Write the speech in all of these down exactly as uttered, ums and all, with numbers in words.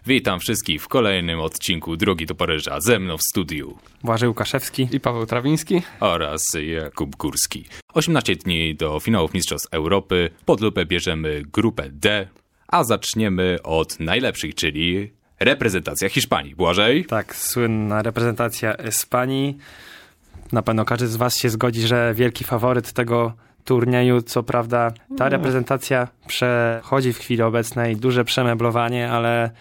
Witam wszystkich w kolejnym odcinku Drogi do Paryża. Ze mną w studiu Błażej Łukaszewski i Paweł Trawiński oraz Jakub Górski. osiemnaście dni do finałów Mistrzostw Europy. Pod lupę bierzemy grupę D, a zaczniemy od najlepszych, czyli reprezentacja Hiszpanii. Błażej? Tak, słynna reprezentacja Hiszpanii. Na pewno każdy z was się zgodzi, że wielki faworyt tego turnieju. Co prawda ta reprezentacja przechodzi w chwili obecnej duże przemeblowanie, ale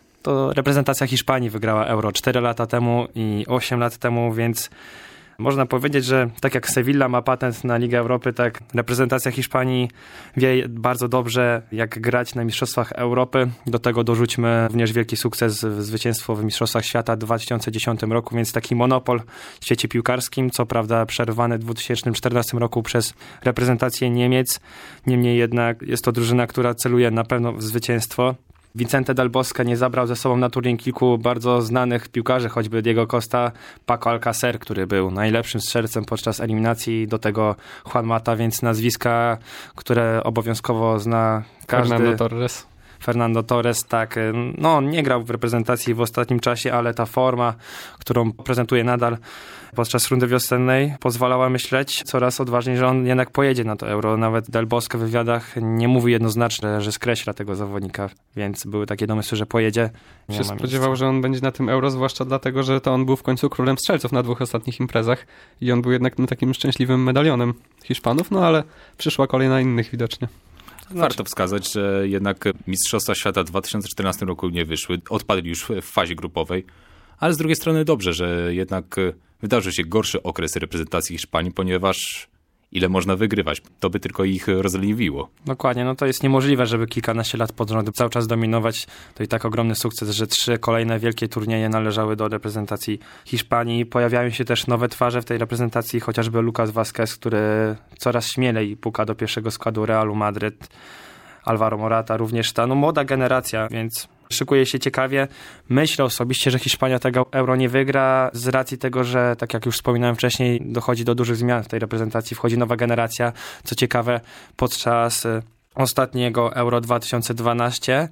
to reprezentacja Hiszpanii wygrała Euro cztery lata temu i osiem lat temu, więc można powiedzieć, że tak jak Sevilla ma patent na Ligę Europy, tak reprezentacja Hiszpanii wie bardzo dobrze, jak grać na Mistrzostwach Europy. Do tego dorzućmy również wielki sukces, zwycięstwo w Mistrzostwach Świata w dwa tysiące dziesiątym roku, więc taki monopol w świecie piłkarskim, co prawda przerwany w dwa tysiące czternastym roku przez reprezentację Niemiec. Niemniej jednak jest to drużyna, która celuje na pewno w zwycięstwo. Vicente Del Bosque nie zabrał ze sobą na turniej kilku bardzo znanych piłkarzy, choćby Diego Costa, Paco Alcácer, który był najlepszym strzelcem podczas eliminacji, do tego Juan Mata, więc nazwiska, które obowiązkowo zna każdy. Fernando Torres. Fernando Torres, tak, no nie grał w reprezentacji w ostatnim czasie, ale ta forma, którą prezentuje nadal podczas rundy wiosennej, pozwalała myśleć coraz odważniej, że on jednak pojedzie na to Euro. Nawet Del Bosque w wywiadach nie mówi jednoznacznie, że skreśla tego zawodnika, więc były takie domysły, że pojedzie. Nie się spodziewał, miejsca. Że on będzie na tym Euro, zwłaszcza dlatego, że to on był w końcu królem strzelców na dwóch ostatnich imprezach i on był jednak no, takim szczęśliwym medalionem Hiszpanów, no ale przyszła kolej na innych widocznie. Warto wskazać, że jednak Mistrzostwa Świata w dwa tysiące czternastym roku nie wyszły, odpadli już w fazie grupowej, ale z drugiej strony dobrze, że jednak wydarzył się gorszy okres reprezentacji Hiszpanii, ponieważ ile można wygrywać, to by tylko ich rozleniwiło. Dokładnie, no to jest niemożliwe, żeby kilkanaście lat pod rząd cały czas dominować. To i tak ogromny sukces, że trzy kolejne wielkie turnieje należały do reprezentacji Hiszpanii. Pojawiają się też nowe twarze w tej reprezentacji, chociażby Lucas Vázquez, który coraz śmielej puka do pierwszego składu Realu Madryt. Alvaro Morata również ta no, młoda generacja, więc szykuje się ciekawie. Myślę osobiście, że Hiszpania tego Euro nie wygra z racji tego, że tak jak już wspominałem wcześniej, dochodzi do dużych zmian w tej reprezentacji, wchodzi nowa generacja. Co ciekawe, podczas ostatniego Euro dwa tysiące dwunastego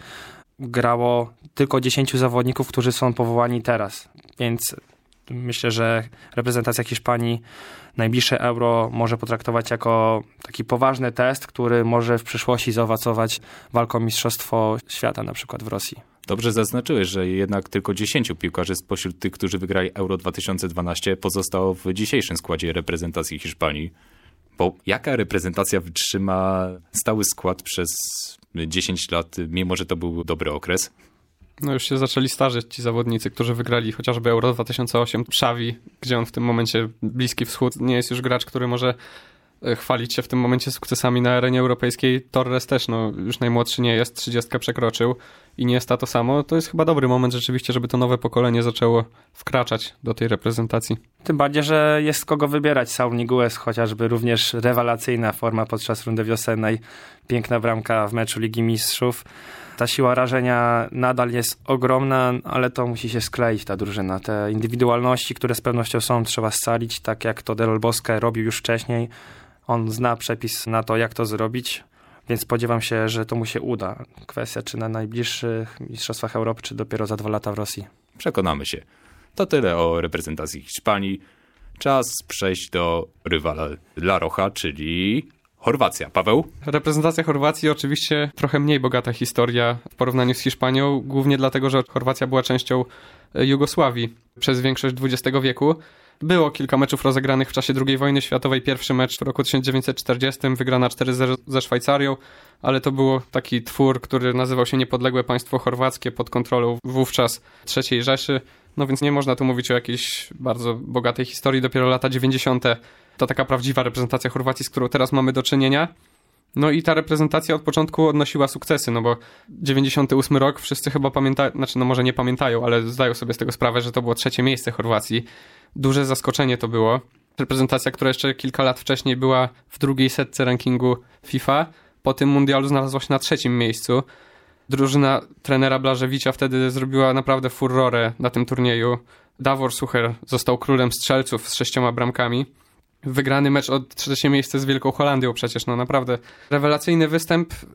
grało tylko dziesięciu zawodników, którzy są powołani teraz, więc myślę, że reprezentacja Hiszpanii najbliższe Euro może potraktować jako taki poważny test, który może w przyszłości zaowocować walką o Mistrzostwo Świata, na przykład w Rosji. Dobrze zaznaczyłeś, że jednak tylko dziesięciu piłkarzy spośród tych, którzy wygrali Euro dwa tysiące dwanaście, pozostało w dzisiejszym składzie reprezentacji Hiszpanii. Bo jaka reprezentacja wytrzyma stały skład przez dziesięć lat, mimo że to był dobry okres? No już się zaczęli starzeć ci zawodnicy, którzy wygrali chociażby Euro dwa tysiące osiem. Xavi, gdzie on w tym momencie Bliski Wschód nie jest już gracz, który może chwalić się w tym momencie sukcesami na arenie europejskiej. Torres też, no już najmłodszy nie jest, trzydziestkę przekroczył i nie jest to samo. To jest chyba dobry moment rzeczywiście, żeby to nowe pokolenie zaczęło wkraczać do tej reprezentacji. Tym bardziej, że jest kogo wybierać. Saul Niguez chociażby, również rewelacyjna forma podczas rundy wiosennej. Piękna bramka w meczu Ligi Mistrzów. Ta siła rażenia nadal jest ogromna, ale to musi się skleić ta drużyna. Te indywidualności, które z pewnością są, trzeba scalić, tak jak to Del Bosque robił już wcześniej. On zna przepis na to, jak to zrobić, więc spodziewam się, że to mu się uda. Kwestia, czy na najbliższych Mistrzostwach Europy, czy dopiero za dwa lata w Rosji. Przekonamy się. To tyle o reprezentacji Hiszpanii. Czas przejść do rywala La Roja, czyli Chorwacja. Paweł? Reprezentacja Chorwacji oczywiście trochę mniej bogata historia w porównaniu z Hiszpanią, głównie dlatego, że Chorwacja była częścią Jugosławii przez większość dwudziestego wieku. Było kilka meczów rozegranych w czasie drugiej wojny światowej. Pierwszy mecz w roku tysiąc dziewięćset czterdziestym, wygrana cztery zero ze Szwajcarią, ale to było taki twór, który nazywał się Niepodległe Państwo Chorwackie pod kontrolą wówczas trzeciej Rzeszy. No więc nie można tu mówić o jakiejś bardzo bogatej historii. Dopiero lata dziewięćdziesiąte to taka prawdziwa reprezentacja Chorwacji, z którą teraz mamy do czynienia. No i ta reprezentacja od początku odnosiła sukcesy, no bo dziewięćdziesiąty ósmy rok wszyscy chyba pamiętają, znaczy no może nie pamiętają, ale zdają sobie z tego sprawę, że to było trzecie miejsce Chorwacji. Duże zaskoczenie to było. Reprezentacja, która jeszcze kilka lat wcześniej była w drugiej setce rankingu FIFA, po tym mundialu znalazła się na trzecim miejscu. Drużyna trenera Blażewicza wtedy zrobiła naprawdę furorę na tym turnieju. Davor Sucher został królem strzelców z sześcioma bramkami. Wygrany mecz o trzecie miejsce z Wielką Holandią przecież, no naprawdę rewelacyjny występ.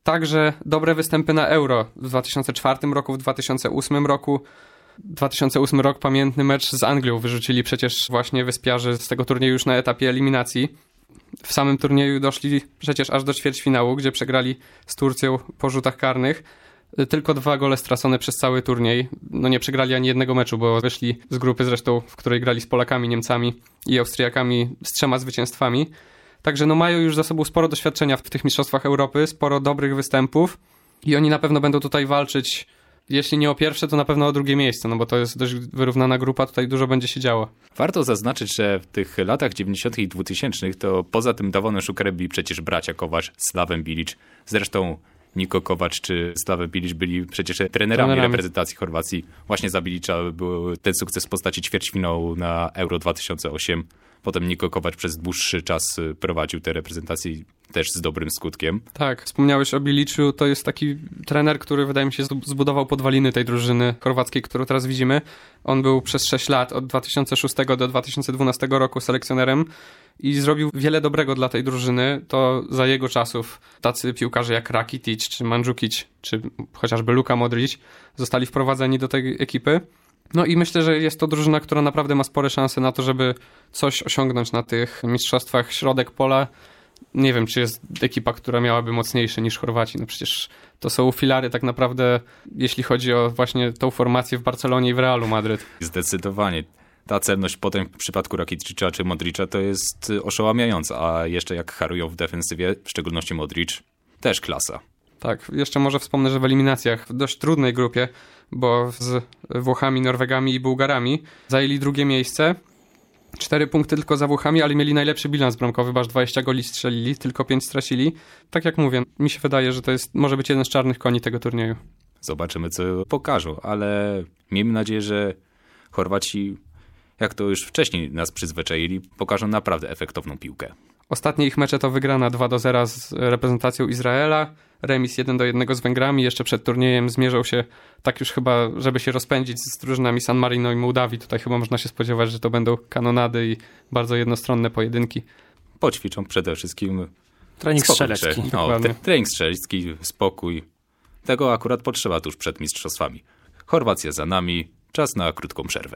Także dobre występy na Euro w dwa tysiące czwartym roku, w dwa tysiące ósmym roku. dwa tysiące ósmy rok, pamiętny mecz z Anglią, wyrzucili przecież właśnie wyspiarzy z tego turnieju już na etapie eliminacji. W samym turnieju doszli przecież aż do ćwierćfinału, gdzie przegrali z Turcją po rzutach karnych. Tylko dwa gole stracone przez cały turniej. No nie przegrali ani jednego meczu, bo wyszli z grupy zresztą, w której grali z Polakami, Niemcami i Austriakami z trzema zwycięstwami. Także no mają już za sobą sporo doświadczenia w tych mistrzostwach Europy, sporo dobrych występów i oni na pewno będą tutaj walczyć, jeśli nie o pierwsze, to na pewno o drugie miejsce, no bo to jest dość wyrównana grupa, tutaj dużo będzie się działo. Warto zaznaczyć, że w tych latach dziewięćdziesiątych i dwutysięcznych to poza tym Davonem Szukerem byli przecież bracia Kovač, Slaven Bilić, zresztą Niko Kovač czy Slaven Bilić byli przecież trenerami, trenerami reprezentacji Chorwacji. Właśnie za Bilicza był ten sukces w postaci ćwierćfinału na Euro dwa tysiące osiem. Potem Niko Kovač przez dłuższy czas prowadził te reprezentacje też z dobrym skutkiem. Tak, wspomniałeś o Biliczu, to jest taki trener, który wydaje mi się zbudował podwaliny tej drużyny chorwackiej, którą teraz widzimy. On był przez sześć lat, od dwa tysiące szóstego do dwa tysiące dwunastego roku selekcjonerem i zrobił wiele dobrego dla tej drużyny. To za jego czasów tacy piłkarze jak Rakitic, czy Mandzukic, czy chociażby Luka Modric zostali wprowadzeni do tej ekipy. No i myślę, że jest to drużyna, która naprawdę ma spore szanse na to, żeby coś osiągnąć na tych mistrzostwach. Środek pola, nie wiem, czy jest ekipa, która miałaby mocniejsze niż Chorwaci. No przecież to są filary tak naprawdę, jeśli chodzi o właśnie tą formację w Barcelonie i w Realu Madryt. Zdecydowanie. Ta celność potem w przypadku Rakiticia czy Modricza to jest oszałamiająca, a jeszcze jak harują w defensywie, w szczególności Modric, też klasa. Tak, jeszcze może wspomnę, że w eliminacjach w dość trudnej grupie, bo z Włochami, Norwegami i Bułgarami zajęli drugie miejsce. Cztery punkty tylko za Włochami, ale mieli najlepszy bilans bramkowy, bo aż dwadzieścia goli strzelili, tylko pięć stracili. Tak jak mówię, mi się wydaje, że to jest może być jeden z czarnych koni tego turnieju. Zobaczymy, co pokażą, ale miejmy nadzieję, że Chorwaci, jak to już wcześniej nas przyzwyczaili, pokażą naprawdę efektowną piłkę. Ostatnie ich mecze to wygrana dwa do zera z reprezentacją Izraela, remis jeden do jednego z Węgrami. Jeszcze przed turniejem zmierzał się, tak już chyba, żeby się rozpędzić z drużynami San Marino i Mołdawii. Tutaj chyba można się spodziewać, że to będą kanonady i bardzo jednostronne pojedynki. Poćwiczą przede wszystkim trening strzelecki. No, te, trening strzelecki, spokój. Tego akurat potrzeba tuż przed mistrzostwami. Chorwacja za nami, czas na krótką przerwę.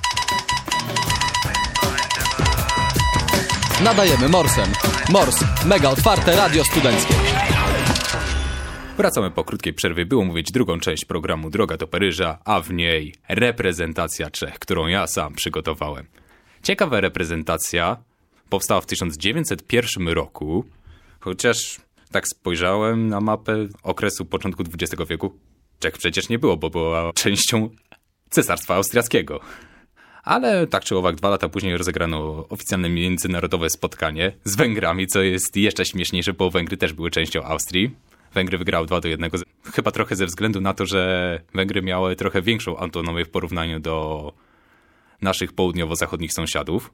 Nadajemy Morsem. Mors, mega otwarte radio studenckie. Wracamy po krótkiej przerwie, było mówić drugą część programu Droga do Paryża, a w niej reprezentacja Czech, którą ja sam przygotowałem. Ciekawa reprezentacja powstała w tysiąc dziewięćset pierwszym roku, chociaż tak spojrzałem na mapę okresu początku dwudziestego wieku. Czech przecież nie było, bo była częścią Cesarstwa Austriackiego. Ale tak czy owak dwa lata później rozegrano oficjalne międzynarodowe spotkanie z Węgrami, co jest jeszcze śmieszniejsze, bo Węgry też były częścią Austrii. Węgry wygrały dwa do jednego, chyba trochę ze względu na to, że Węgry miały trochę większą autonomię w porównaniu do naszych południowo-zachodnich sąsiadów.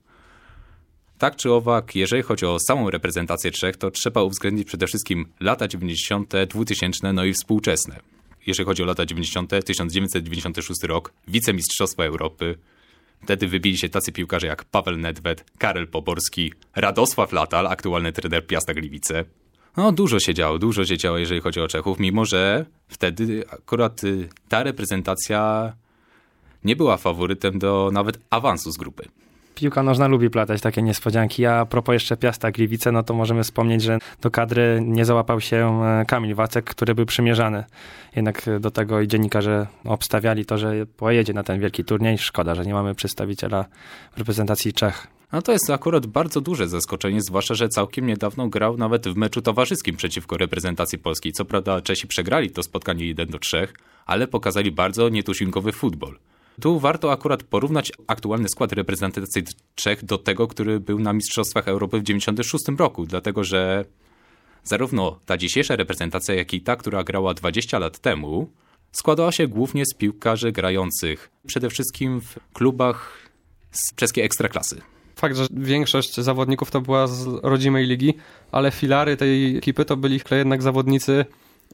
Tak czy owak, jeżeli chodzi o samą reprezentację Czech, to trzeba uwzględnić przede wszystkim lata dziewięćdziesiąte, dwutysięczne, no i współczesne. Jeżeli chodzi o lata dziewięćdziesiąte, tysiąc dziewięćset dziewięćdziesiąty szósty rok, wicemistrzostwa Europy. Wtedy wybili się tacy piłkarze jak Paweł Nedved, Karel Poborski, Radosław Latal, aktualny trener Piasta Gliwice. No dużo się działo, dużo się działo, jeżeli chodzi o Czechów, mimo że wtedy akurat ta reprezentacja nie była faworytem do nawet awansu z grupy. Piłka nożna lubi platać takie niespodzianki. A propos jeszcze Piasta Gliwice, no to możemy wspomnieć, że do kadry nie załapał się Kamil Wacek, który był przymierzany. Jednak do tego i dziennikarze obstawiali to, że pojedzie na ten wielki turniej. Szkoda, że nie mamy przedstawiciela w reprezentacji Czech. No to jest akurat bardzo duże zaskoczenie, zwłaszcza, że całkiem niedawno grał nawet w meczu towarzyskim przeciwko reprezentacji polskiej. Co prawda Czesi przegrali to spotkanie jeden do trzech, ale pokazali bardzo nietuzinkowy futbol. Tu warto akurat porównać aktualny skład reprezentacji Czech do tego, który był na Mistrzostwach Europy w dziewięćdziesiątym szóstym roku, dlatego że zarówno ta dzisiejsza reprezentacja, jak i ta, która grała dwadzieścia lat temu, składała się głównie z piłkarzy grających przede wszystkim w klubach z czeskiej ekstraklasy. Fakt, że większość zawodników to była z rodzimej ligi, ale filary tej ekipy to byli jednak zawodnicy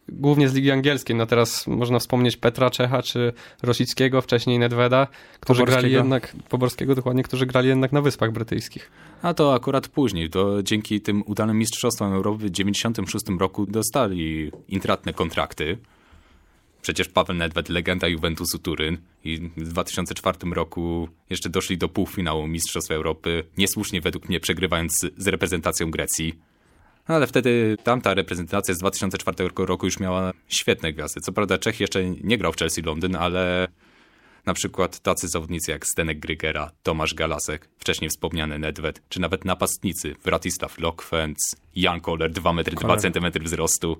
głównie z Ligi Angielskiej. No teraz można wspomnieć Petra Czecha czy Rosickiego, wcześniej Nedveda, którzy grali jednak, Poborskiego dokładnie, którzy grali jednak na Wyspach Brytyjskich. A to akurat później, to dzięki tym udanym mistrzostwom Europy w dziewięćdziesiątym szóstym roku dostali intratne kontrakty. Przecież Paweł Nedved, legenda Juventusu Turyn, i w dwa tysiące czwartym roku jeszcze doszli do półfinału Mistrzostw Europy, niesłusznie według mnie przegrywając z reprezentacją Grecji. Ale wtedy tamta reprezentacja z dwa tysiące czwartego roku już miała świetne gwiazdy. Co prawda Czech jeszcze nie grał w Chelsea Londyn, ale na przykład tacy zawodnicy jak Zdenek Grygera, Tomasz Galasek, wcześniej wspomniany Nedved, czy nawet napastnicy Wratislav Lokwenc, Jan Koller, dwa metry dwa centymetry wzrostu,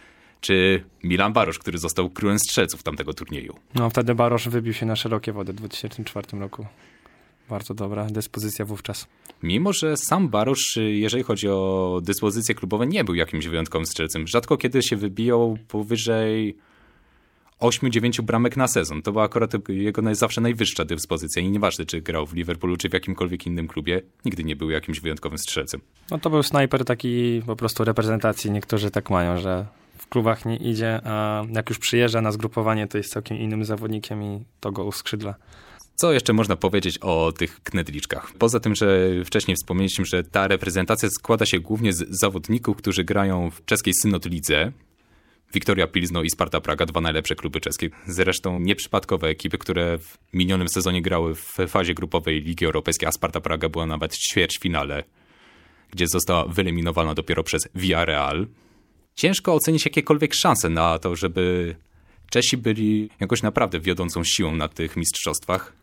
czy Milan Barosz, który został królem strzelców tamtego turnieju. No wtedy Barosz wybił się na szerokie wody w dwa tysiące czwartym roku. Bardzo dobra dyspozycja wówczas. Mimo że sam Barosz, jeżeli chodzi o dyspozycje klubowe, nie był jakimś wyjątkowym strzelcem. Rzadko kiedy się wybijał powyżej osiem dziewięć bramek na sezon. To była akurat jego naj, zawsze najwyższa dyspozycja i nieważne, czy grał w Liverpoolu, czy w jakimkolwiek innym klubie, nigdy nie był jakimś wyjątkowym strzelcem. No to był snajper taki po prostu reprezentacji. Niektórzy tak mają, że w klubach nie idzie, a jak już przyjeżdża na zgrupowanie, to jest całkiem innym zawodnikiem i to go uskrzydla. Co jeszcze można powiedzieć o tych knedliczkach? Poza tym, że wcześniej wspomnieliśmy, że ta reprezentacja składa się głównie z zawodników, którzy grają w czeskiej Synod Lidze. Wiktoria Pilzno i Sparta Praga, dwa najlepsze kluby czeskie. Zresztą nieprzypadkowe ekipy, które w minionym sezonie grały w fazie grupowej Ligi Europejskiej, a Sparta Praga była nawet w ćwierćfinale, gdzie została wyeliminowana dopiero przez Villarreal. Ciężko ocenić jakiekolwiek szanse na to, żeby Czesi byli jakoś naprawdę wiodącą siłą na tych mistrzostwach.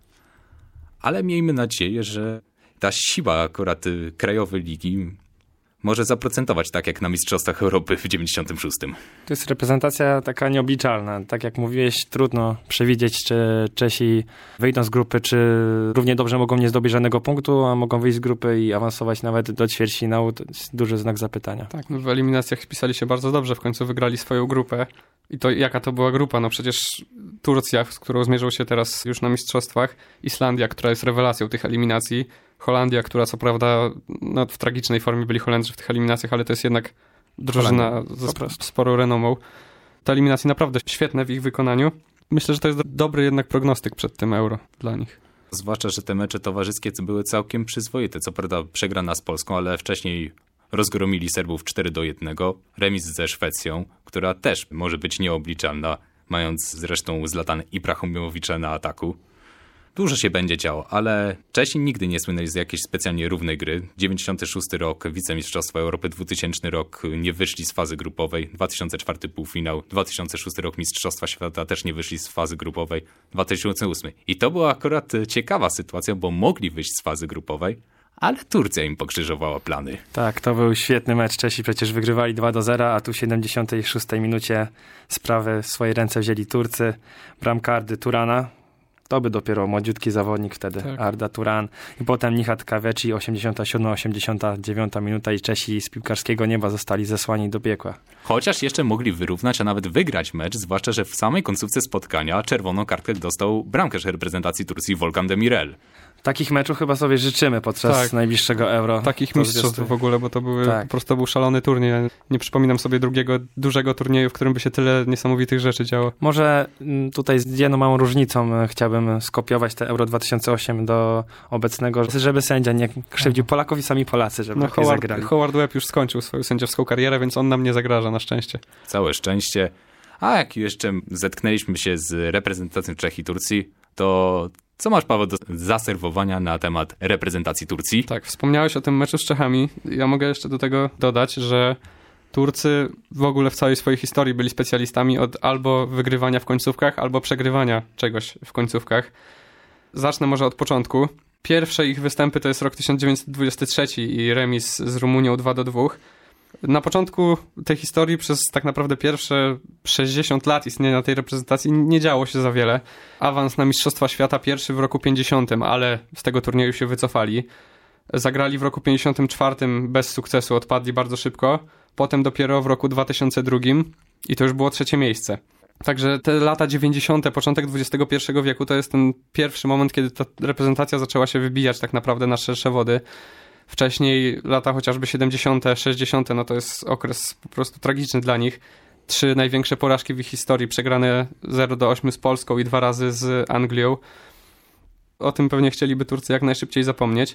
Ale miejmy nadzieję, że ta siła akurat krajowej ligi może zaprocentować tak jak na Mistrzostwach Europy w dziewięćdziesiątym szóstym. To jest reprezentacja taka nieobliczalna. Tak jak mówiłeś, trudno przewidzieć, czy Czesi wyjdą z grupy, czy równie dobrze mogą nie zdobyć żadnego punktu, a mogą wyjść z grupy i awansować nawet do ćwierćfinału. To jest duży znak zapytania. Tak, no w eliminacjach spisali się bardzo dobrze, w końcu wygrali swoją grupę. I to jaka to była grupa? No przecież Turcja, z którą zmierzą się teraz już na mistrzostwach, Islandia, która jest rewelacją tych eliminacji, Holandia, która co prawda no, w tragicznej formie byli Holendrzy w tych eliminacjach, ale to jest jednak drużyna ze sporą renomą. Te eliminacje naprawdę świetne w ich wykonaniu. Myślę, że to jest dobry jednak prognostyk przed tym Euro dla nich. Zwłaszcza, że te mecze towarzyskie były całkiem przyzwoite. Co prawda przegrana z Polską, ale wcześniej rozgromili Serbów cztery do jednego. Remis ze Szwecją, która też może być nieobliczalna, mając zresztą Zlatan Ibrahimowicza na ataku. Dużo się będzie działo, ale Czesi nigdy nie słynęli z jakiejś specjalnie równej gry. dziewięćdziesiąty szósty rok, wicemistrzostwa Europy, dwutysięczny rok nie wyszli z fazy grupowej, dwa tysiące czwarty półfinał, dwa tysiące szósty rok Mistrzostwa Świata też nie wyszli z fazy grupowej, dwa tysiące ósmy. I to była akurat ciekawa sytuacja, bo mogli wyjść z fazy grupowej, ale Turcja im pokrzyżowała plany. Tak, to był świetny mecz. Czesi przecież wygrywali dwa do zera, a tu w siedemdziesiątej szóstej minucie sprawę w swoje ręce wzięli Turcy. Bramka Ardy Turana. To by dopiero młodziutki zawodnik wtedy, tak. Arda Turan. I potem Nihat Kaweci, osiemdziesiąta siódma osiemdziesiąta dziewiąta minuta i Czesi z piłkarskiego nieba zostali zesłani do piekła. Chociaż jeszcze mogli wyrównać, a nawet wygrać mecz, zwłaszcza, że w samej końcówce spotkania czerwoną kartkę dostał bramkarz reprezentacji Turcji Volkan Demirel. Takich meczów chyba sobie życzymy podczas tak. najbliższego Euro. Takich mistrzostw w ogóle, bo to były, tak. po prostu był szalony turniej. Nie przypominam sobie drugiego dużego turnieju, w którym by się tyle niesamowitych rzeczy działo. Może tutaj z jedną małą różnicą chciałbym skopiować te Euro dwa tysiące osiem do obecnego, żeby sędzia nie krzywdził Polaków i sami Polacy, żeby no, nie Howard, zagrali. Howard Webb już skończył swoją sędziowską karierę, więc on nam nie zagraża na szczęście. Całe szczęście. A jak jeszcze zetknęliśmy się z reprezentacją Czech i Turcji, to co masz, Paweł, do zaserwowania na temat reprezentacji Turcji? Tak, wspomniałeś o tym meczu z Czechami. Ja mogę jeszcze do tego dodać, że Turcy w ogóle w całej swojej historii byli specjalistami od albo wygrywania w końcówkach, albo przegrywania czegoś w końcówkach. Zacznę może od początku. Pierwsze ich występy to jest rok tysiąc dziewięćset dwudziesty trzeci i remis z Rumunią dwa do dwóch. Na początku tej historii przez tak naprawdę pierwsze sześćdziesiąt lat istnienia tej reprezentacji nie działo się za wiele. Awans na Mistrzostwa Świata pierwszy w roku pięćdziesiątym, ale z tego turnieju się wycofali. Zagrali w roku pięćdziesiątym czwartym bez sukcesu, odpadli bardzo szybko. Potem dopiero w roku dwa tysiące drugim i to już było trzecie miejsce. Także te lata dziewięćdziesiąte, początek dwudziestego pierwszego wieku to jest ten pierwszy moment, kiedy ta reprezentacja zaczęła się wybijać tak naprawdę na szersze wody. Wcześniej lata chociażby siedemdziesiąte, sześćdziesiąte, no to jest okres po prostu tragiczny dla nich. trzy największe porażki w ich historii, przegrane zero do ośmiu z Polską i dwa razy z Anglią. O tym pewnie chcieliby Turcy jak najszybciej zapomnieć.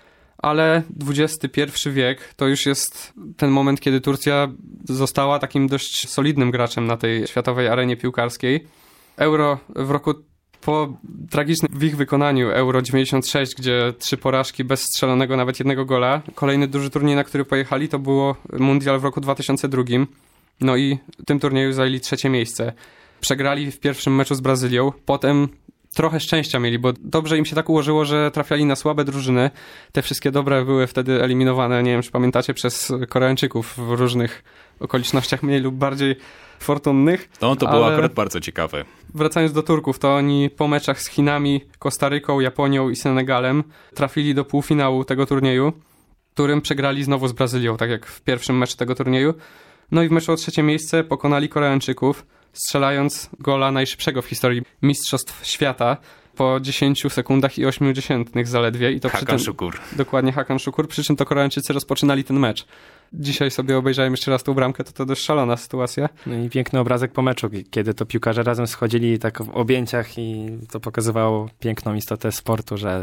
Ale dwudziesty pierwszy wiek to już jest ten moment, kiedy Turcja została takim dość solidnym graczem na tej światowej arenie piłkarskiej. Euro w roku po tragicznym w ich wykonaniu Euro dziewięćdziesiąt sześć, gdzie trzy porażki bez strzelonego nawet jednego gola. Kolejny duży turniej, na który pojechali, to było Mundial w roku dwa tysiące drugim. No i w tym turnieju zajęli trzecie miejsce. Przegrali w pierwszym meczu z Brazylią, potem trochę szczęścia mieli, bo dobrze im się tak ułożyło, że trafiali na słabe drużyny. Te wszystkie dobre były wtedy eliminowane, nie wiem, czy pamiętacie, przez Koreańczyków w różnych okolicznościach mniej lub bardziej fortunnych. No to było akurat bardzo ciekawe. Wracając do Turków, to oni po meczach z Chinami, Kostaryką, Japonią i Senegalem trafili do półfinału tego turnieju, którym przegrali znowu z Brazylią, tak jak w pierwszym meczu tego turnieju. No i w meczu o trzecie miejsce pokonali Koreańczyków, strzelając gola najszybszego w historii Mistrzostw Świata po dziesięciu sekundach i ośmiu dziesiętnych zaledwie. I to Hakan Şükür. Dokładnie, Hakan Şükür, przy czym to Koreańczycy rozpoczynali ten mecz. Dzisiaj sobie obejrzałem jeszcze raz tą bramkę, to to dość szalona sytuacja. No i piękny obrazek po meczu, kiedy to piłkarze razem schodzili tak w objęciach i to pokazywało piękną istotę sportu, że,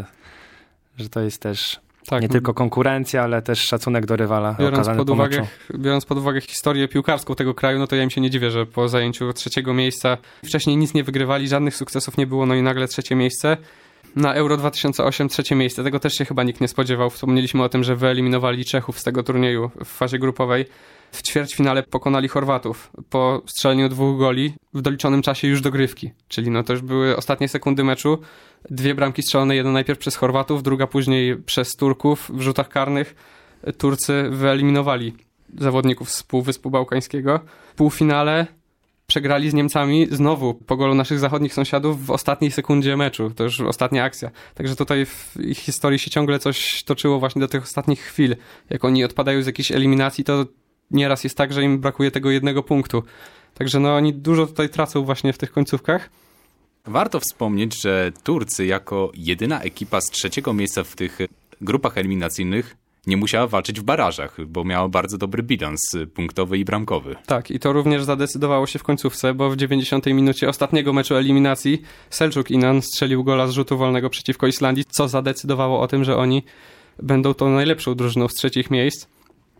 że to jest też tak, nie tylko konkurencja, ale też szacunek do rywala. Biorąc pod, po uwagę, meczu. biorąc pod uwagę historię piłkarską tego kraju, no to ja im się nie dziwię, że po zajęciu trzeciego miejsca wcześniej nic nie wygrywali, żadnych sukcesów nie było, no i nagle trzecie miejsce. Na Euro dwa tysiące osiem trzecie miejsce, tego też się chyba nikt nie spodziewał. Wspomnieliśmy o tym, że wyeliminowali Czechów z tego turnieju w fazie grupowej. W ćwierćfinale pokonali Chorwatów po strzeleniu dwóch goli w doliczonym czasie już dogrywki. Czyli no to już były ostatnie sekundy meczu. Dwie bramki strzelone, jedna najpierw przez Chorwatów, druga później przez Turków w rzutach karnych. Turcy wyeliminowali zawodników z Półwyspu Bałkańskiego. W półfinale przegrali z Niemcami znowu po golu naszych zachodnich sąsiadów w ostatniej sekundzie meczu. To już ostatnia akcja. Także tutaj w ich historii się ciągle coś toczyło właśnie do tych ostatnich chwil. Jak oni odpadają z jakiejś eliminacji, to nieraz jest tak, że im brakuje tego jednego punktu. Także no oni dużo tutaj tracą właśnie w tych końcówkach. Warto wspomnieć, że Turcy jako jedyna ekipa z trzeciego miejsca w tych grupach eliminacyjnych nie musiała walczyć w barażach, bo miała bardzo dobry bilans punktowy i bramkowy. Tak, i to również zadecydowało się w końcówce, bo w dziewięćdziesiątej minucie ostatniego meczu eliminacji Selçuk Inan strzelił gola z rzutu wolnego przeciwko Islandii, co zadecydowało o tym, że oni będą tą najlepszą drużyną z trzecich miejsc.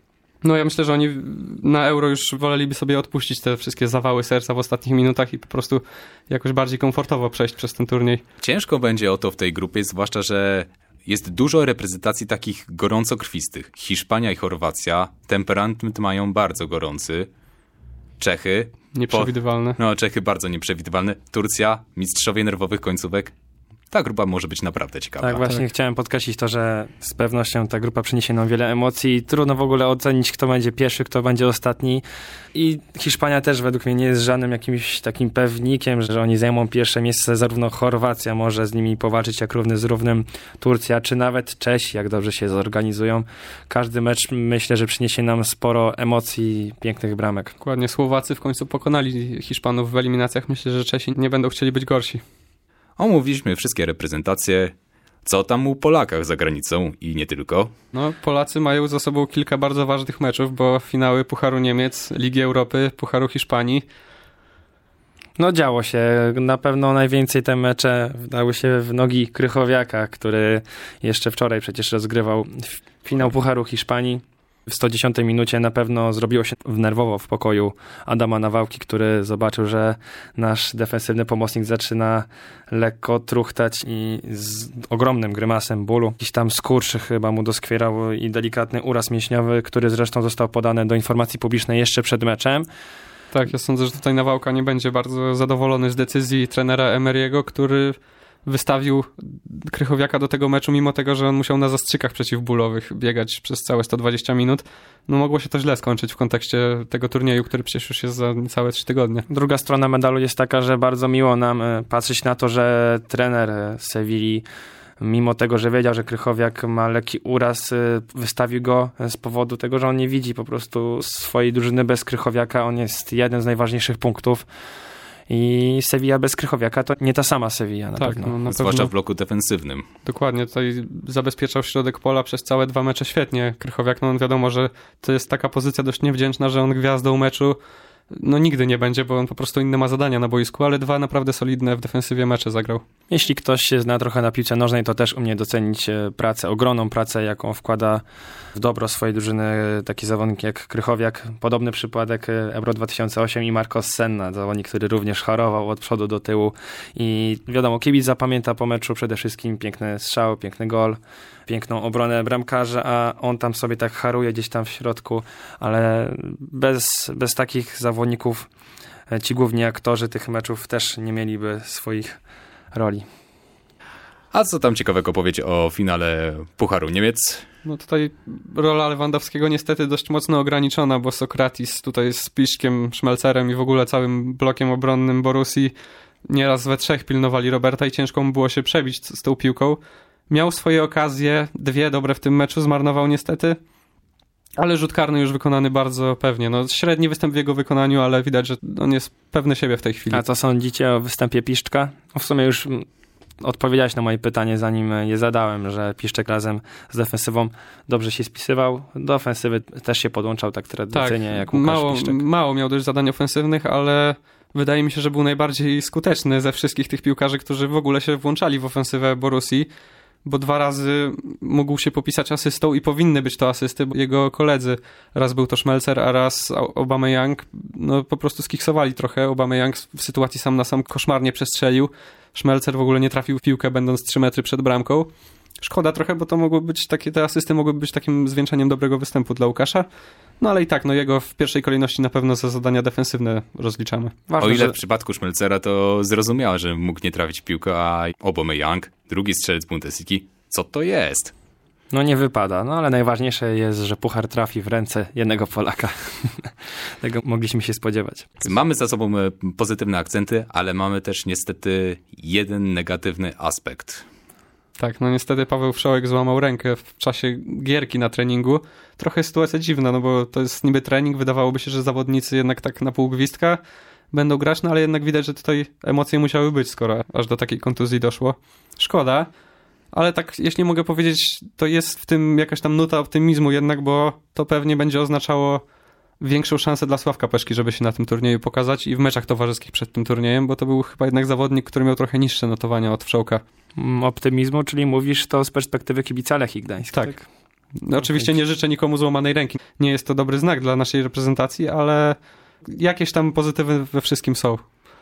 No ja myślę, że oni na Euro już woleliby sobie odpuścić te wszystkie zawały serca w ostatnich minutach i po prostu jakoś bardziej komfortowo przejść przez ten turniej. Ciężko będzie o to w tej grupie, zwłaszcza, że jest dużo reprezentacji takich gorącokrwistych. Hiszpania i Chorwacja temperament mają bardzo gorący. Czechy... Nieprzewidywalne. Po, no, Czechy bardzo nieprzewidywalne. Turcja, mistrzowie nerwowych końcówek. Ta grupa może być naprawdę ciekawa. Tak, właśnie tak. Chciałem podkreślić to, że z pewnością ta grupa przyniesie nam wiele emocji. Trudno w ogóle ocenić, kto będzie pierwszy, kto będzie ostatni. I Hiszpania też według mnie nie jest żadnym jakimś takim pewnikiem, że oni zajmą pierwsze miejsce. Zarówno Chorwacja może z nimi powalczyć jak równy z równym, Turcja, czy nawet Czesi, jak dobrze się zorganizują. Każdy mecz myślę, że przyniesie nam sporo emocji i pięknych bramek. Dokładnie, Słowacy w końcu pokonali Hiszpanów w eliminacjach. Myślę, że Czesi nie będą chcieli być gorsi. Omówiliśmy wszystkie reprezentacje. Co tam u Polakach za granicą i nie tylko? No, Polacy mają za sobą kilka bardzo ważnych meczów, bo finały Pucharu Niemiec, Ligi Europy, Pucharu Hiszpanii. No działo się. Na pewno najwięcej te mecze wdały się w nogi Krychowiaka, który jeszcze wczoraj przecież rozgrywał finał Pucharu Hiszpanii. W sto dziesiątej minucie na pewno zrobiło się nerwowo w pokoju Adama Nawałki, który zobaczył, że nasz defensywny pomocnik zaczyna lekko truchtać i z ogromnym grymasem bólu. Jakiś tam skurcz chyba mu doskwierał i delikatny uraz mięśniowy, który zresztą został podany do informacji publicznej jeszcze przed meczem. Tak, ja sądzę, że tutaj Nawałka nie będzie bardzo zadowolony z decyzji trenera Emery'ego, który wystawił Krychowiaka do tego meczu, mimo tego, że on musiał na zastrzykach przeciwbólowych biegać przez całe sto dwadzieścia minut. No mogło się to źle skończyć w kontekście tego turnieju, który przecież już jest za niecałe trzy tygodnie. Druga strona medalu jest taka, że bardzo miło nam patrzeć na to, że trener Sewilli, mimo tego, że wiedział, że Krychowiak ma lekki uraz, wystawił go z powodu tego, że on nie widzi po prostu swojej drużyny bez Krychowiaka. On jest jeden z najważniejszych punktów. I Sevilla bez Krychowiaka to nie ta sama Sevilla na tak, pewno. No, na Zwłaszcza pewno. w bloku defensywnym. Dokładnie, tutaj zabezpieczał środek pola przez całe dwa mecze świetnie. Krychowiak, no on wiadomo, że to jest taka pozycja dość niewdzięczna, że on gwiazdą meczu no nigdy nie będzie, bo on po prostu inne ma zadania na boisku, ale dwa naprawdę solidne w defensywie mecze zagrał. Jeśli ktoś się zna trochę na piłce nożnej, to też umie docenić pracę, ogromną pracę, jaką wkłada w dobro swojej drużyny taki zawodnik jak Krychowiak. Podobny przypadek Euro dwa tysiące osiem i Marcos Senna, zawodnik, który również chorował od przodu do tyłu i wiadomo, kibic zapamięta po meczu przede wszystkim piękny strzał, piękny gol, piękną obronę bramkarza, a on tam sobie tak haruje gdzieś tam w środku, ale bez, bez takich zawodników ci główni aktorzy tych meczów też nie mieliby swoich roli. A co tam ciekawego powiedzieć o finale Pucharu Niemiec? No tutaj rola Lewandowskiego niestety dość mocno ograniczona, bo Sokratis tutaj z Piszkiem, Szmelcerem i w ogóle całym blokiem obronnym Borussii nieraz we trzech pilnowali Roberta i ciężko mu było się przebić z tą piłką. Miał swoje okazje, dwie dobre w tym meczu, zmarnował niestety, ale rzut karny już wykonany bardzo pewnie. No, średni występ w jego wykonaniu, ale widać, że on jest pewny siebie w tej chwili. A co sądzicie o występie Piszczka? W sumie już odpowiedziałeś na moje pytanie, zanim je zadałem, że Piszczek razem z defensywą dobrze się spisywał. Do ofensywy też się podłączał tak tradycyjnie tak, jak Łukasz mało, Piszczek. Mało miał dość zadań ofensywnych, ale wydaje mi się, że był najbardziej skuteczny ze wszystkich tych piłkarzy, którzy w ogóle się włączali w ofensywę Borussii, bo dwa razy mógł się popisać asystą i powinny być to asysty, bo jego koledzy, raz był to Szmelcer, a raz Aubameyang, no po prostu skiksowali trochę. Aubameyang w sytuacji sam na sam koszmarnie przestrzelił. Szmelcer w ogóle nie trafił w piłkę, będąc trzy metry przed bramką. Szkoda trochę, bo to mogły być takie, te asysty mogłyby być takim zwieńczeniem dobrego występu dla Łukasza. No ale i tak, no jego w pierwszej kolejności na pewno za zadania defensywne rozliczamy. Ważne, o ile że... w przypadku Szmelcera to zrozumiałe, że mógł nie trafić w piłkę, a Aubameyang, drugi strzelec Bundesligi, co to jest? No nie wypada, no ale najważniejsze jest, że puchar trafi w ręce jednego Polaka. Tego mogliśmy się spodziewać. Mamy za sobą pozytywne akcenty, ale mamy też niestety jeden negatywny aspekt. Tak, no niestety Paweł Wszołek złamał rękę w czasie gierki na treningu. Trochę sytuacja dziwna, no bo to jest niby trening, wydawałoby się, że zawodnicy jednak tak na pół gwizdka będą grać, no ale jednak widać, że tutaj emocje musiały być, skoro aż do takiej kontuzji doszło. Szkoda, ale tak, jeśli mogę powiedzieć, to jest w tym jakaś tam nuta optymizmu jednak, bo to pewnie będzie oznaczało większą szansę dla Sławka Peszki, żeby się na tym turnieju pokazać i w meczach towarzyskich przed tym turniejem, bo to był chyba jednak zawodnik, który miał trochę niższe notowania od Wszołka. Optymizmu, czyli mówisz to z perspektywy kibica Lechii Gdańsk. Tak. tak? No, oczywiście nie życzę nikomu złamanej ręki. Nie jest to dobry znak dla naszej reprezentacji, ale jakieś tam pozytywy we wszystkim są.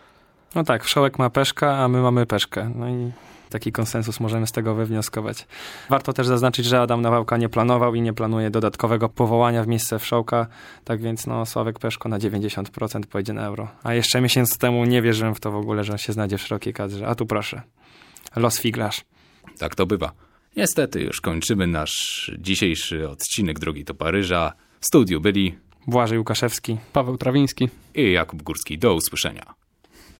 No tak, Wszołek ma Peszka, a my mamy Peszkę. No i taki konsensus możemy z tego wywnioskować. Warto też zaznaczyć, że Adam Nawałka nie planował i nie planuje dodatkowego powołania w miejsce Wszołka, tak więc no Sławek Peszko na dziewięćdziesiąt procent pojedzie na Euro. A jeszcze miesiąc temu nie wierzyłem w to w ogóle, że on się znajdzie w szerokiej kadrze. A tu proszę, los figlarz. Tak to bywa. Niestety już kończymy nasz dzisiejszy odcinek Drogi do Paryża. W studiu byli Błażej Łukaszewski, Paweł Trawiński i Jakub Górski. Do usłyszenia.